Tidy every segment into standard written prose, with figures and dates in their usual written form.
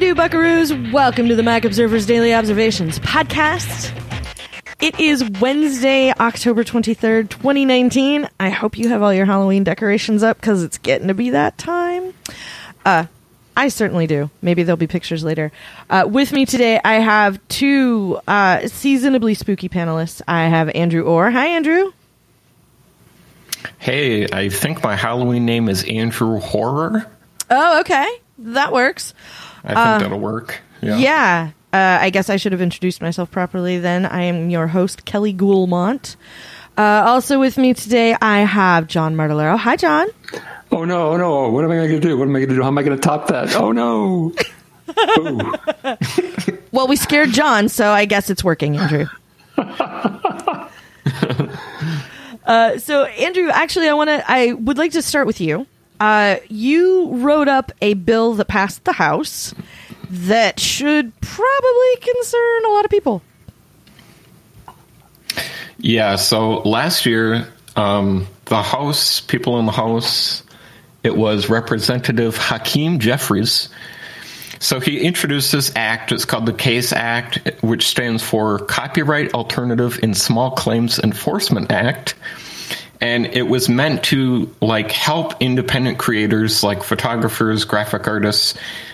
you, buckaroos. Welcome to the Mac Observer's Daily Observations podcast. It is Wednesday, October 23rd, 2019. I hope you have all your Halloween decorations up because it's getting to be that time. I certainly do. Maybe there'll be pictures later. With me today, I have two seasonably spooky panelists. I have Andrew Orr. Hi, Andrew. Hey, I think my Halloween name is Andrew Horror. Oh, okay. That works. I think that'll work. Yeah. I guess I should have introduced myself properly then. I am your host, Kelly Goulmont. Also with me today, I have John Martellaro. Hi, John. Oh, no. What am I going to do? How am I going to top that? Oh, no. Well, we scared John, so I guess it's working, Andrew. So, Andrew, actually, I would like to start with you. You wrote up a bill that passed the House that should probably concern a lot of people. Yeah, so last year, the House, people in the House, it was Representative Hakeem Jeffries. So he introduced this act. It's called the CASE Act, which stands for Copyright Alternative in Small Claims Enforcement Act. And it was meant to help independent creators like photographers, graphic artists,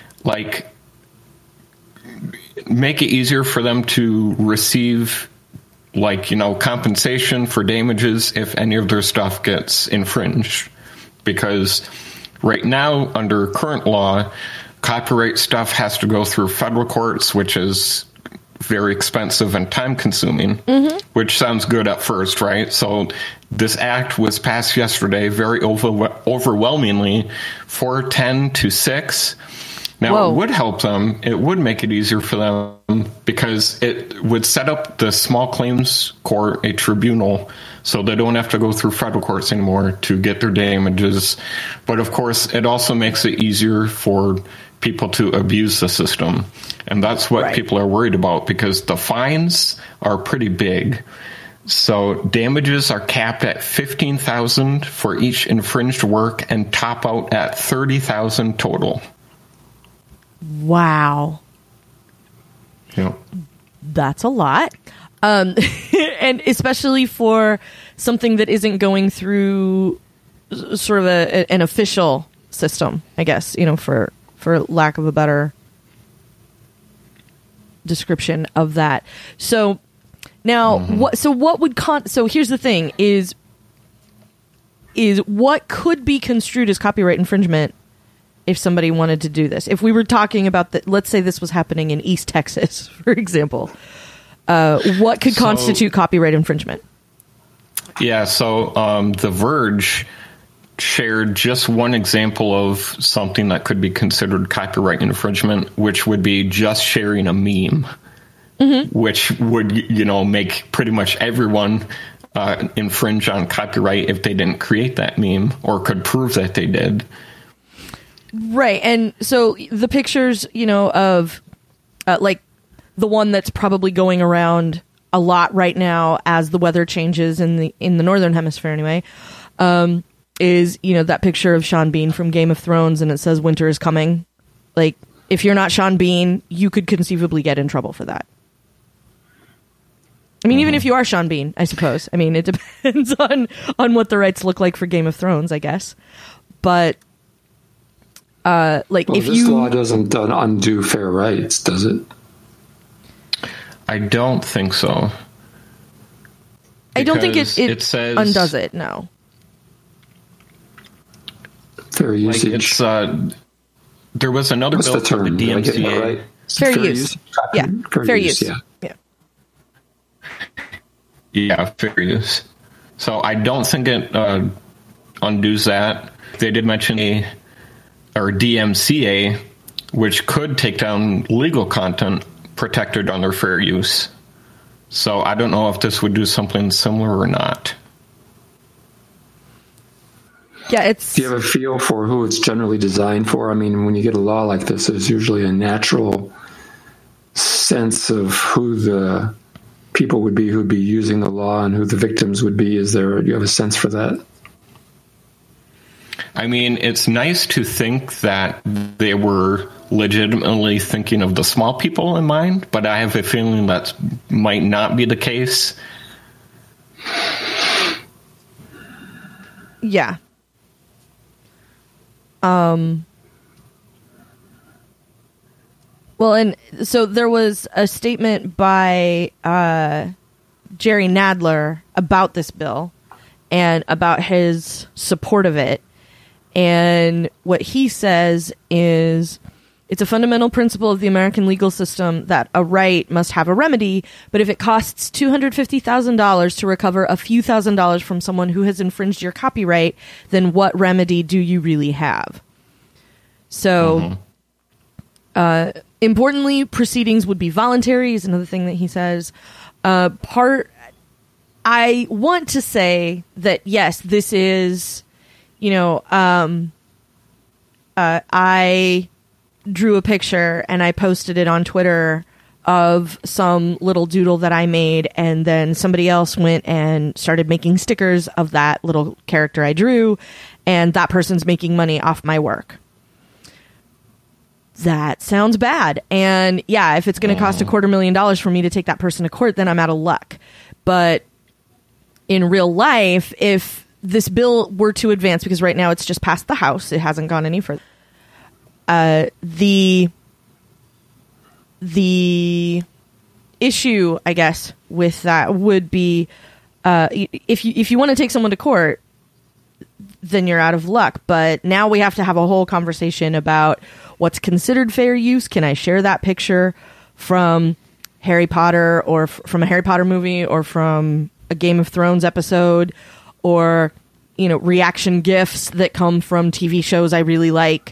make it easier for them to receive compensation for damages if any of their stuff gets infringed. Because right now, under current law, copyright stuff has to go through federal courts, which is very expensive and time-consuming, which sounds good at first, right? So this act was passed yesterday very overwhelmingly, 410 to 6. Now, Whoa. It would help them. It would make it easier for them because it would set up the small claims court, a tribunal, so they don't have to go through federal courts anymore to get their damages. But, of course, it also makes it easier for people to abuse the system. And that's what people are worried about because the fines are pretty big. So damages are capped at $15,000 for each infringed work and top out at $30,000 total. Wow. Yeah. That's a lot. And especially for something that isn't going through sort of an official system, I guess, for lack of a better description of that. So now, so here's the thing is what could be construed as copyright infringement if somebody wanted to do this? If we were talking about let's say this was happening in East Texas, for example, what could constitute copyright infringement? Yeah, so The Verge shared just one example of something that could be considered copyright infringement, which would be just sharing a meme, which would, make pretty much everyone infringe on copyright if they didn't create that meme or could prove that they did. Right. And so the pictures, of the one that's probably going around a lot right now as the weather changes in the northern hemisphere anyway, is, that picture of Sean Bean from Game of Thrones, and it says winter is coming. If you're not Sean Bean, you could conceivably get in trouble for that. I mean, even if you are Sean Bean, I suppose. I mean, it depends on what the rights look like for Game of Thrones, I guess. But this law doesn't undo fair rights, does it? I don't think so. I don't think it says, undoes it, no. Fair usage. There was another What's bill the term? from the DMCA. Right? Fair use. Yeah, fair use. Yeah. Yeah, fair use. So I don't think it undoes that. They did mention DMCA, which could take down legal content protected under fair use. So I don't know if this would do something similar or not. Yeah, Do you have a feel for who it's generally designed for? I mean, when you get a law like this, there's usually a natural sense of who the people would be who'd be using the law and who the victims would be. Do you have a sense for that? I mean, it's nice to think that they were legitimately thinking of the small people in mind, but I have a feeling that might not be the case. Yeah. Well, and so there was a statement by Jerry Nadler about this bill and about his support of it. And what he says is, it's a fundamental principle of the American legal system that a right must have a remedy, but if it costs $250,000 to recover a few $1,000s from someone who has infringed your copyright, then what remedy do you really have? So, importantly, proceedings would be voluntary is another thing that he says. I want to say that, yes, this is, I drew a picture and I posted it on Twitter of some little doodle that I made, and then somebody else went and started making stickers of that little character I drew, and that person's making money off my work. That sounds bad. And yeah, if it's going to cost $250,000 for me to take that person to court, then I'm out of luck. But in real life, if this bill were to advance, because right now it's just passed the House, it hasn't gone any further. The issue, I guess, with that would be if you want to take someone to court, then you're out of luck. But now we have to have a whole conversation about what's considered fair use. Can I share that picture from Harry Potter, or from a Harry Potter movie, or from a Game of Thrones episode, or reaction GIFs that come from TV shows I really like?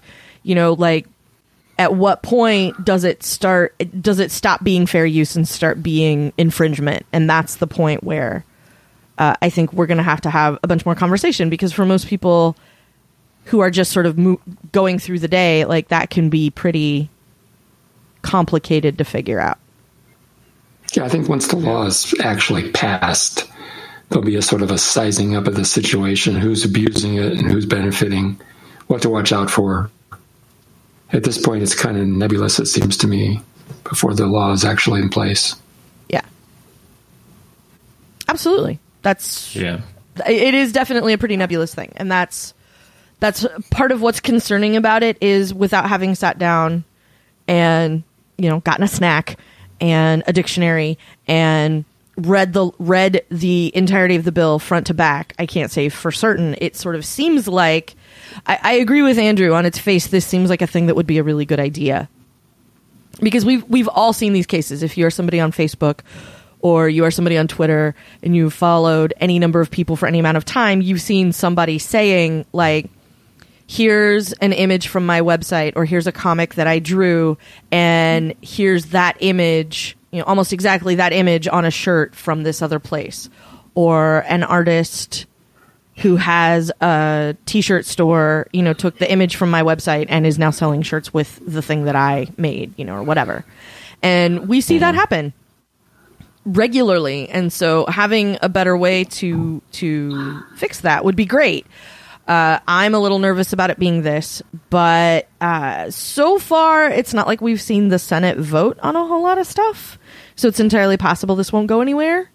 At what point does it stop being fair use and start being infringement? And that's the point where I think we're going to have a bunch more conversation, because for most people who are just sort of going through the day, like, that can be pretty complicated to figure out. Yeah, I think once the law is actually passed, there'll be a sort of a sizing up of the situation, who's abusing it and who's benefiting, what to watch out for. At this point, it's kind of nebulous, it seems to me, before the law is actually in place. Yeah. Absolutely. It is definitely a pretty nebulous thing. And that's part of what's concerning about it, is without having sat down and, gotten a snack and a dictionary and read the entirety of the bill front to back, I can't say for certain. It sort of seems like, I agree with Andrew, on its face, this seems like a thing that would be a really good idea. Because we've all seen these cases. If you're somebody on Facebook, or you are somebody on Twitter, and you've followed any number of people for any amount of time, you've seen somebody saying, like, here's an image from my website, or here's a comic that I drew, and here's that image, almost exactly that image on a shirt from this other place. Or an artist who has a t-shirt store, took the image from my website and is now selling shirts with the thing that I made, or whatever. And we see that happen regularly. And so having a better way to fix that would be great. I'm a little nervous about it being this, but so far it's not like we've seen the Senate vote on a whole lot of stuff. So it's entirely possible this won't go anywhere.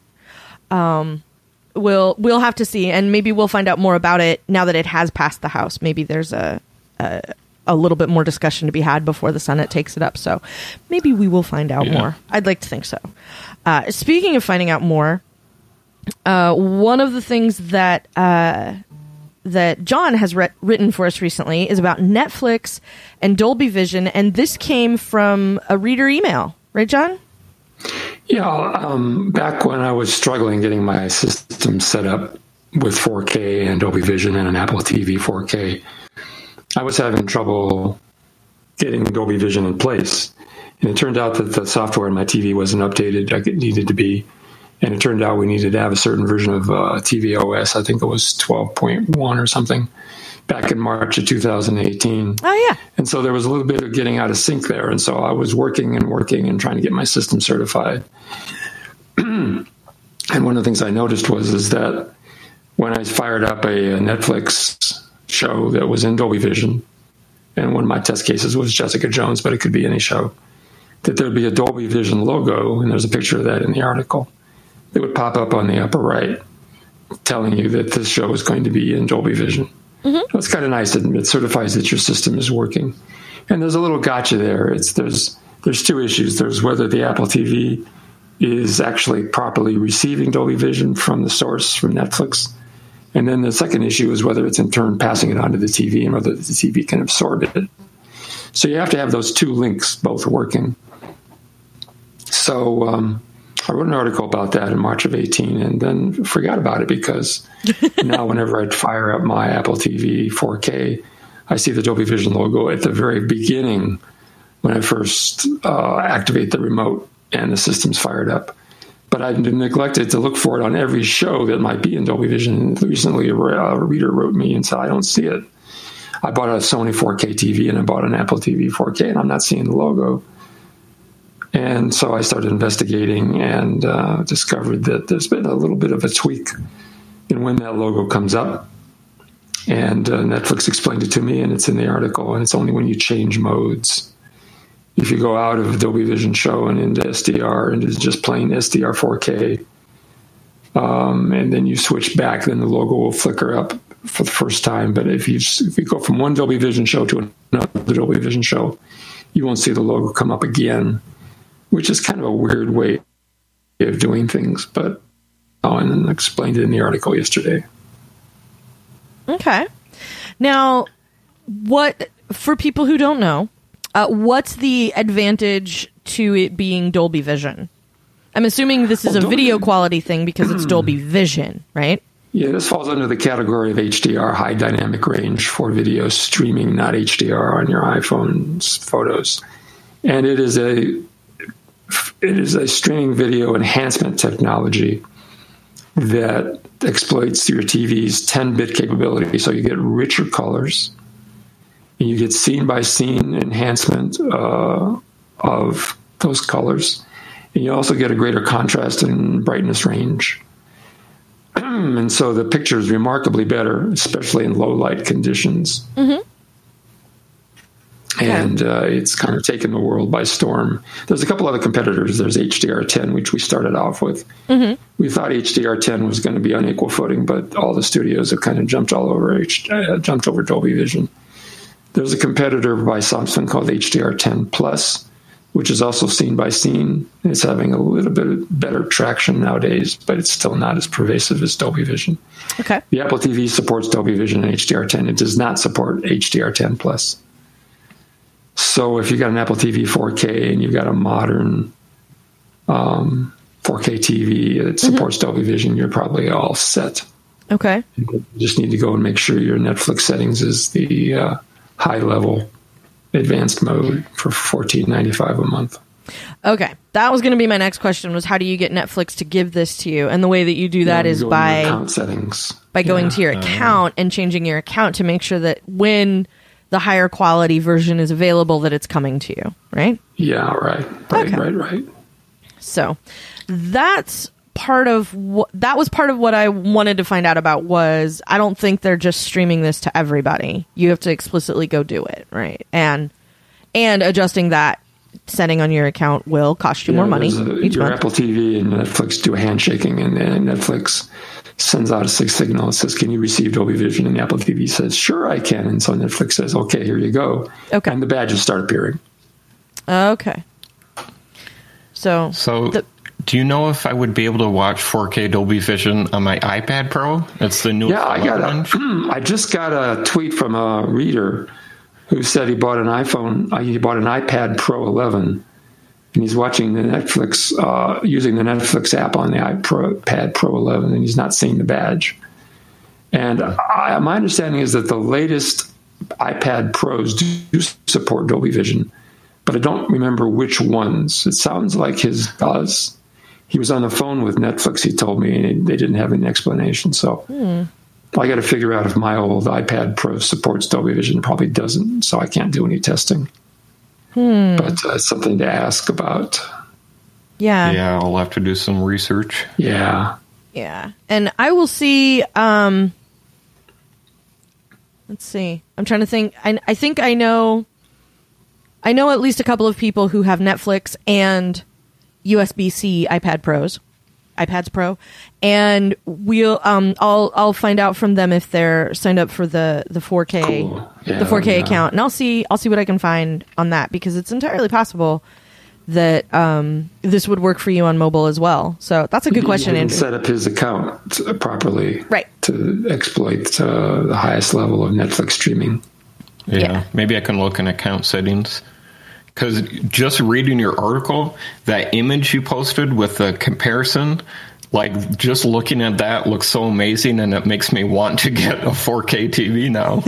We'll have to see, and maybe we'll find out more about it now that it has passed the House. Maybe there's a little bit more discussion to be had before the Senate takes it up. So maybe we will find out more. I'd like to think so. Speaking of finding out more, one of the things that John has written for us recently is about Netflix and Dolby Vision, and this came from a reader email, right, John? Yeah, back when I was struggling getting my system set up with 4K and Dolby Vision and an Apple TV 4K, I was having trouble getting Dolby Vision in place. And it turned out that the software in my TV wasn't updated like it needed to be. And it turned out we needed to have a certain version of tvOS. I think it was 12.1 or something, back in March of 2018. Oh, yeah. And so there was a little bit of getting out of sync there. And so I was working and trying to get my system certified. And one of the things I noticed is that when I fired up a Netflix show that was in Dolby Vision, and one of my test cases was Jessica Jones, but it could be any show, that there'd be a Dolby Vision logo, and there's a picture of that in the article, that would pop up on the upper right telling you that this show is going to be in Dolby Vision. Mm-hmm. It's kind of nice. It certifies that your system is working. And there's a little gotcha there. There's two issues. There's whether the Apple TV is actually properly receiving Dolby Vision from the source, from Netflix. And then the second issue is whether it's in turn passing it onto the TV and whether the TV can absorb it. So you have to have those two links both working. So I wrote an article about that in March of 18 and then forgot about it because now whenever I'd fire up my Apple TV 4K, I see the Dolby Vision logo at the very beginning when I first activate the remote and the system's fired up. But I've neglected to look for it on every show that might be in Dolby Vision. And recently, a reader wrote me and said, I don't see it. I bought a Sony 4K TV and I bought an Apple TV 4K, and I'm not seeing the logo. And so I started investigating and discovered that there's been a little bit of a tweak in when that logo comes up. And Netflix explained it to me, and it's in the article, and it's only when you change modes. If you go out of Dolby Vision Show and into SDR, into just plain SDR 4K, and then you switch back, then the logo will flicker up for the first time. But if you go from one Dolby Vision Show to another Dolby Vision Show, you won't see the logo come up again, which is kind of a weird way of doing things. But and I explained it in the article yesterday. Okay. Now, for people who don't know, what's the advantage to it being Dolby Vision? I'm assuming this is a video quality thing because it's Dolby Vision, right? Yeah, this falls under the category of HDR, high dynamic range for video streaming, not HDR on your iPhone's photos. And it is a streaming video enhancement technology that exploits your TV's 10-bit capability. So you get richer colors, and you get scene-by-scene enhancement of those colors. And you also get a greater contrast and brightness range. And so the picture is remarkably better, especially in low-light conditions. Mm-hmm. And it's kind of taken the world by storm. There's a couple other competitors. There's HDR10, which we started off with. Mm-hmm. We thought HDR10 was going to be on equal footing, but all the studios have kind of jumped over Dolby Vision. There's a competitor by Samsung called HDR10 Plus, which is also scene by scene. It's having a little bit better traction nowadays, but it's still not as pervasive as Dolby Vision. Okay. The Apple TV supports Dolby Vision and HDR10. It does not support HDR10 Plus. So if you've got an Apple TV 4K and you've got a modern 4K TV that supports Dolby Vision, you're probably all set. Okay. You just need to go and make sure your Netflix settings is the high-level advanced mode for $14.95 a month. Okay. That was going to be my next question, was how do you get Netflix to give this to you? And the way that you do that is by account settings. By going to your account and changing your account to make sure that when the higher quality version is available, that it's coming to you, right? Yeah, right. Right. So that's part of what I wanted to find out about. Was I don't think they're just streaming this to everybody. You have to explicitly go do it, right? And adjusting that setting on your account will cost you more money each month. Apple TV and Netflix do a handshaking, and then Netflix sends out a signal that says, "Can you receive Dolby Vision?" And the Apple TV says, "Sure, I can." And so Netflix says, "Okay, here you go." Okay. And the badges start appearing. Okay. So do you know if I would be able to watch 4K Dolby Vision on my iPad Pro? It's the new. Yeah, I just got a tweet from a reader who said he bought an iPad Pro 11, and he's watching the Netflix, using the Netflix app on the iPad Pro 11, and he's not seeing the badge. And my understanding is that the latest iPad Pros do support Dolby Vision, but I don't remember which ones. It sounds like his does. He was on the phone with Netflix, he told me, and they didn't have any explanation. So I got to figure out if my old iPad Pro supports Dolby Vision. It probably doesn't, so I can't do any testing. But it's something to ask about. Yeah, I'll have to do some research. Yeah, and I will see. Let's see. I'm trying to think. I think I know at least a couple of people who have Netflix and USB-C iPads Pro, and I'll find out from them if they're signed up for the 4K Cool. Yeah, the 4K account, and I'll see what I can find on that, because it's entirely possible that this would work for you on mobile as well. So that's a good question, He Andrew. set up his account properly, Right, to exploit the highest level of Netflix streaming. Yeah, maybe I can look in account settings. Because just reading your article, that image you posted with the comparison, like just looking at that looks so amazing, and it makes me want to get a 4K TV now.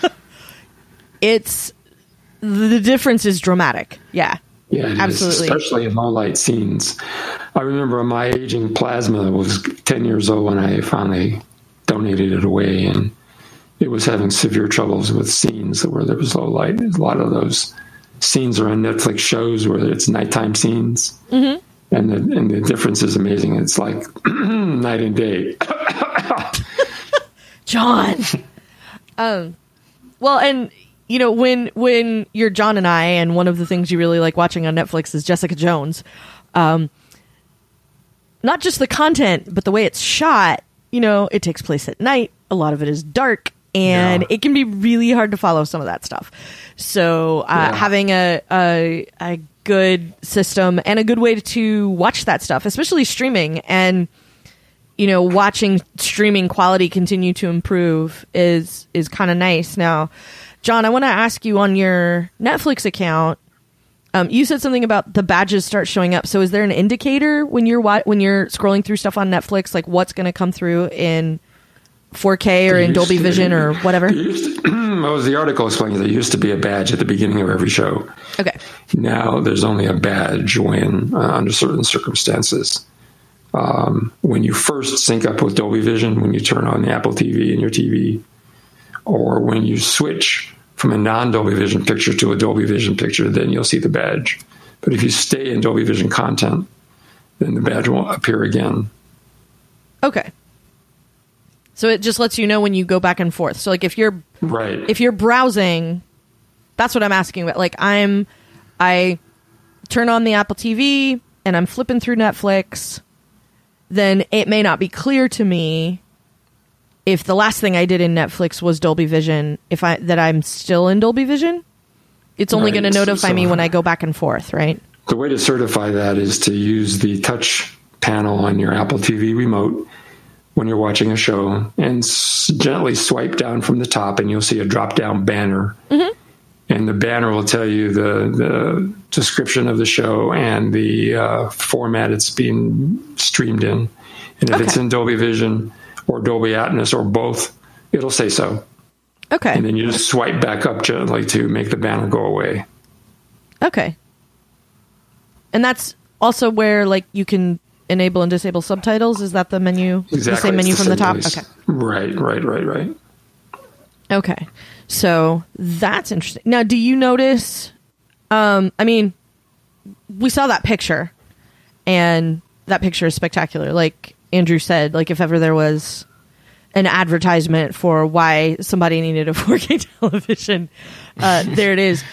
The difference is dramatic. Yeah. Yeah, it absolutely. is, especially in low light scenes. I remember my aging plasma was 10 years old when I finally donated it away, and it was having severe troubles with scenes where there was low light. A lot of those scenes are on Netflix shows where it's nighttime scenes, and the difference is amazing. It's like night and day. John. Well, and you know, when you're John and I, and one of the things you really like watching on Netflix is Jessica Jones, not just the content, but the way it's shot. You know, it takes place at night. A lot of it is dark, and it can be really hard to follow some of that stuff. So having a good system and a good way to watch that stuff, especially streaming, and you know, watching streaming quality continue to improve is kind of nice. Now, John, I want to ask you, on your Netflix account, you said something about the badges start showing up. So is there an indicator when you're scrolling through stuff on Netflix, like what's going to come through in 4K or in Dolby Vision or whatever? Well, as the article explains, there used to be a badge at the beginning of every show. Okay. Now there's only a badge when under certain circumstances. When you first sync up with Dolby Vision, when you turn on the Apple TV in your TV, or when you switch from a non-Dolby Vision picture to a Dolby Vision picture, then you'll see the badge. But if you stay in Dolby Vision content, then the badge won't appear again. Okay. So it just lets you know when you go back and forth. So like if you're browsing, that's what I'm asking about. Like I turn on the Apple TV and I'm flipping through Netflix, then it may not be clear to me if the last thing I did in Netflix was Dolby Vision, that I'm still in Dolby Vision. It's only going to notify me when I go back and forth, right? The way to certify that is to use the touch panel on your Apple TV remote when you're watching a show, and gently swipe down from the top, and you'll see a drop-down banner. Mm-hmm. And the banner will tell you the description of the show and the format it's being streamed in. And if it's in Dolby Vision or Dolby Atmos or both, it'll say so. Okay. And then you just swipe back up gently to make the banner go away. Okay. And that's also where, like, you can enable and disable subtitles. Is that the menu? Exactly. The same menu from the top? Place. Okay. Right. Okay. So that's interesting. Now, do you notice, I mean, we saw that picture, and that picture is spectacular. Like Andrew said, like if ever there was an advertisement for why somebody needed a 4K television, there it is.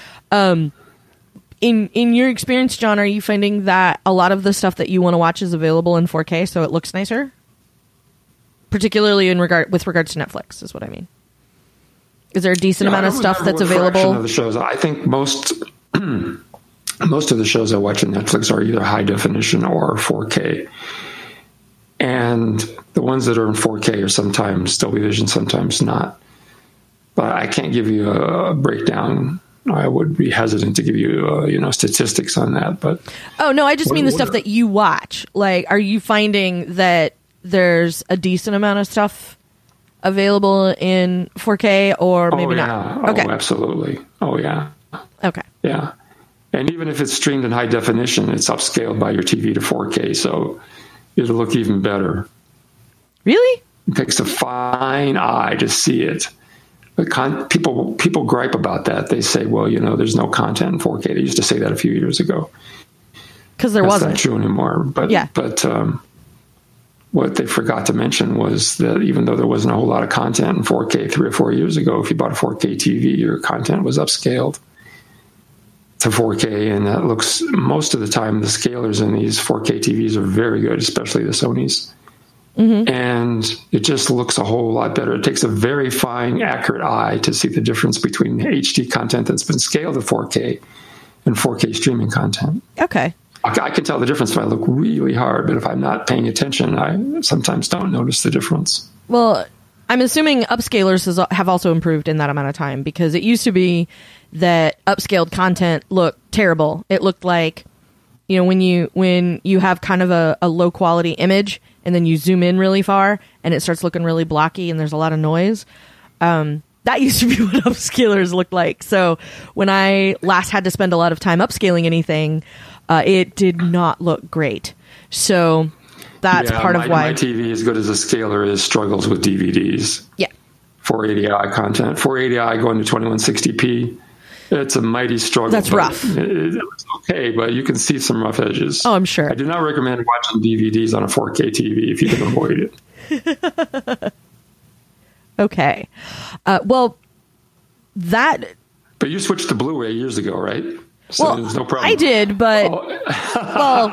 In your experience, John, are you finding that a lot of the stuff that you want to watch is available in 4K, so it looks nicer? Particularly with regards to Netflix, is what I mean. Is there a decent amount of stuff that's available? Of the shows. I think most of the shows I watch on Netflix are either high definition or 4K. And the ones that are in 4K are sometimes Dolby Vision, sometimes not. But I can't give you a breakdown. I would be hesitant to give you, statistics on that. But oh no, I just mean the stuff that you watch. Like, are you finding that there's a decent amount of stuff available in 4K, or maybe not? Okay. Oh, absolutely. Oh, yeah. Okay. Yeah. And even if it's streamed in high definition, it's upscaled by your TV to 4K, so it'll look even better. Really? It takes a fine eye to see it. People gripe about that. They say, well, there's no content in 4K. They used to say that a few years ago. Because there wasn't. That's not true anymore. But what they forgot to mention was that even though there wasn't a whole lot of content in 4K 3 or 4 years ago, if you bought a 4K TV, your content was upscaled to 4K, and that looks, most of the time, the scalers in these 4K TVs are very good, especially the Sonys. And it just looks a whole lot better. It takes a very fine, accurate eye to see the difference between HD content that's been scaled to 4K and 4K streaming content. Okay. I can tell the difference if I look really hard, but if I'm not paying attention, I sometimes don't notice the difference. Well, I'm assuming upscalers have also improved in that amount of time, because it used to be that upscaled content looked terrible. It looked like, you know, when you have kind of a low quality image and then you zoom in really far and it starts looking really blocky and there's a lot of noise. That used to be what upscalers looked like. So when I last had to spend a lot of time upscaling anything, it did not look great. So that's part of why my TV, as good as a scaler is, struggles with DVDs. Yeah. 480i content. 480i going to 2160p. It's a mighty struggle. That's rough. It's okay, but you can see some rough edges. Oh, I'm sure. I do not recommend watching DVDs on a 4K TV if you can avoid it. Okay. Well, that... But you switched to Blu-ray years ago, right? So there's no problem. I did, but... Well,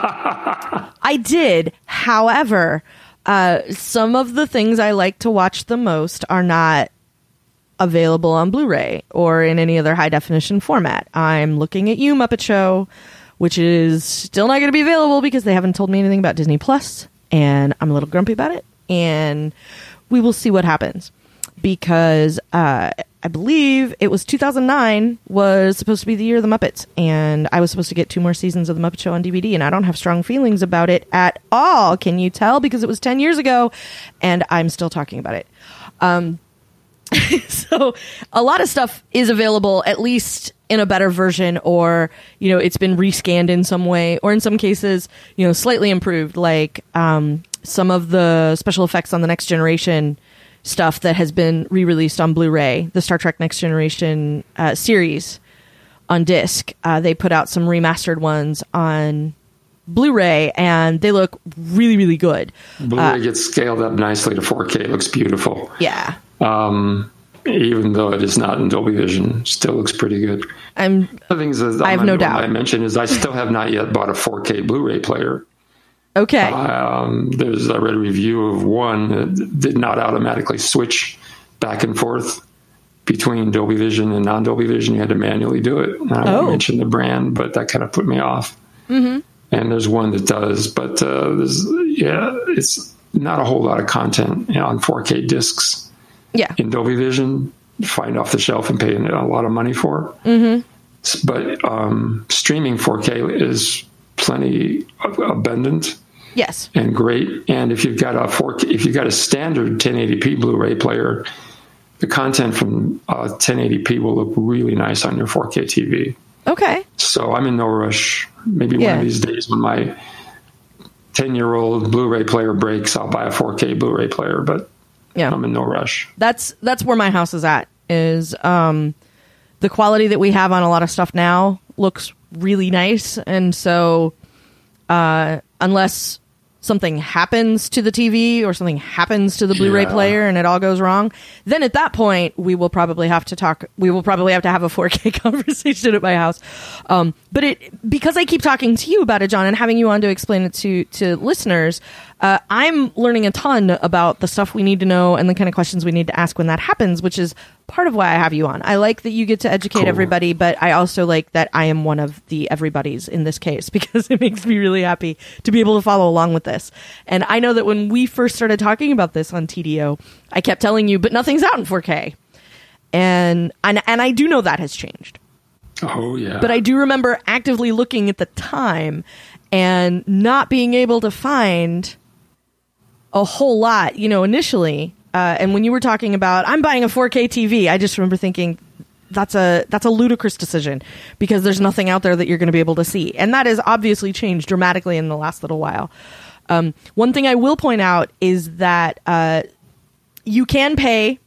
I did. However, some of the things I like to watch the most are not available on Blu-ray or in any other high-definition format. I'm looking at You, Muppet Show, which is still not going to be available because they haven't told me anything about Disney Plus, and I'm a little grumpy about it, and we will see what happens. Because I believe it was 2009 was supposed to be the year of the Muppets, and I was supposed to get 2 more seasons of the Muppet Show on DVD, and I don't have strong feelings about it at all. Can you tell? Because it was 10 years ago, and I'm still talking about it. So a lot of stuff is available, at least in a better version, or, you know, it's been rescanned in some way, or in some cases, you know, slightly improved, like some of the special effects on the Next Generation stuff that has been re-released on Blu-ray, the Star Trek Next Generation series on disc. They put out some remastered ones on Blu-ray, and they look really, really good. Blu-ray gets scaled up nicely to 4K. It looks beautiful. Yeah. Even though it is not in Dolby Vision, still looks pretty good. I have no doubt. I mentioned is I still have not yet bought a 4K Blu-ray player. Okay. I read a review of one that did not automatically switch back and forth between Dolby Vision and non-Dolby Vision. You had to manually do it. And I won't mention the brand, but that kind of put me off. Mm-hmm. And there's one that does, but it's not a whole lot of content on 4K discs. Yeah. In Dolby Vision, find off the shelf and pay a lot of money for. Mm-hmm. But streaming 4K is plenty abundant. Yes. And great. And if you've got a standard 1080p Blu-ray player, the content from 1080p will look really nice on your 4K TV. Okay. So I'm in no rush. Maybe one of these days when my 10-year-old Blu-ray player breaks, I'll buy a 4K Blu-ray player, but I'm in no rush. That's where my house is at, is the quality that we have on a lot of stuff now looks really nice. And so unless something happens to the TV or something happens to the Blu-ray player and it all goes wrong, then at that point we will probably have to have a 4K conversation at my house. But because I keep talking to you about it, John, and having you on to explain it to listeners, I'm learning a ton about the stuff we need to know and the kind of questions we need to ask when that happens, which is part of why I have you on. I like that you get to educate everybody, but I also like that I am one of the everybody's in this case, because it makes me really happy to be able to follow along with this. And I know that when we first started talking about this on TDO, I kept telling you, but nothing's out in 4K. And I do know that has changed. Oh, yeah. But I do remember actively looking at the time and not being able to find a whole lot, initially. And when you were talking about, I'm buying a 4K TV, I just remember thinking, that's a ludicrous decision, because there's nothing out there that you're going to be able to see. And that has obviously changed dramatically in the last little while. One thing I will point out is that you can pay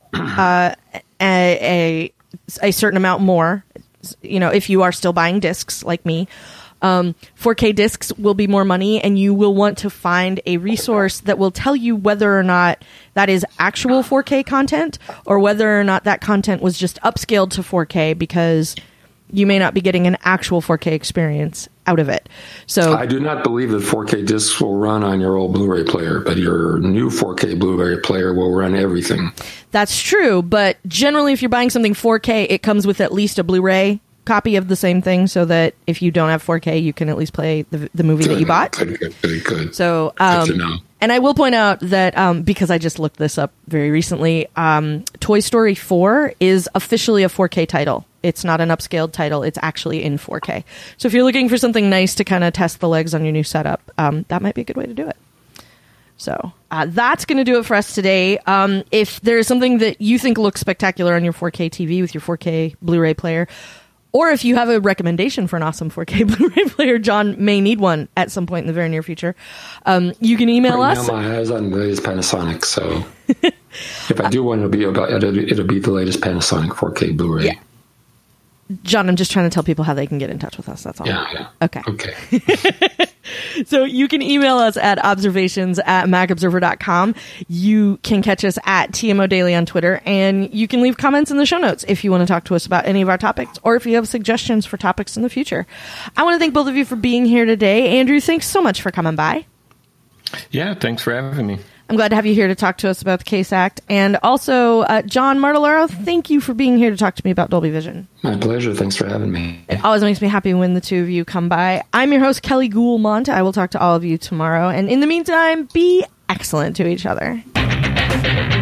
a certain amount more, if you are still buying discs like me, 4K discs will be more money, and you will want to find a resource that will tell you whether or not that is actual 4K content or whether or not that content was just upscaled to 4K, because you may not be getting an actual 4K experience out of it. So I do not believe that 4K discs will run on your old Blu-ray player, but your new 4K Blu-ray player will run everything. That's true, but generally if you're buying something 4K, it comes with at least a Blu-ray copy of the same thing, so that if you don't have 4K, you can at least play the movie that you bought. Good. So, good to know. And I will point out that, because I just looked this up very recently, Toy Story 4 is officially a 4K title. It's not an upscaled title. It's actually in 4K. So if you're looking for something nice to kind of test the legs on your new setup, that might be a good way to do it. So that's going to do it for us today. If there's something that you think looks spectacular on your 4K TV with your 4K Blu-ray player, or if you have a recommendation for an awesome 4K Blu-ray player, John may need one at some point in the very near future, you can email us. Now my eyes on the latest Panasonic, so if I do one, it'll be the latest Panasonic 4K Blu-ray. Yeah. John, I'm just trying to tell people how they can get in touch with us. That's all. Yeah. Okay. Okay. So you can email us at observations@macobserver.com. You can catch us at TMO Daily on Twitter, and you can leave comments in the show notes if you want to talk to us about any of our topics, or if you have suggestions for topics in the future. I want to thank both of you for being here today. Andrew, thanks so much for coming by. Yeah, thanks for having me. I'm glad to have you here to talk to us about the CASE Act. And also, John Martellaro, thank you for being here to talk to me about Dolby Vision. My pleasure. Thanks for having me. It always makes me happy when the two of you come by. I'm your host, Kelly Gould-Mont. I will talk to all of you tomorrow. And in the meantime, be excellent to each other.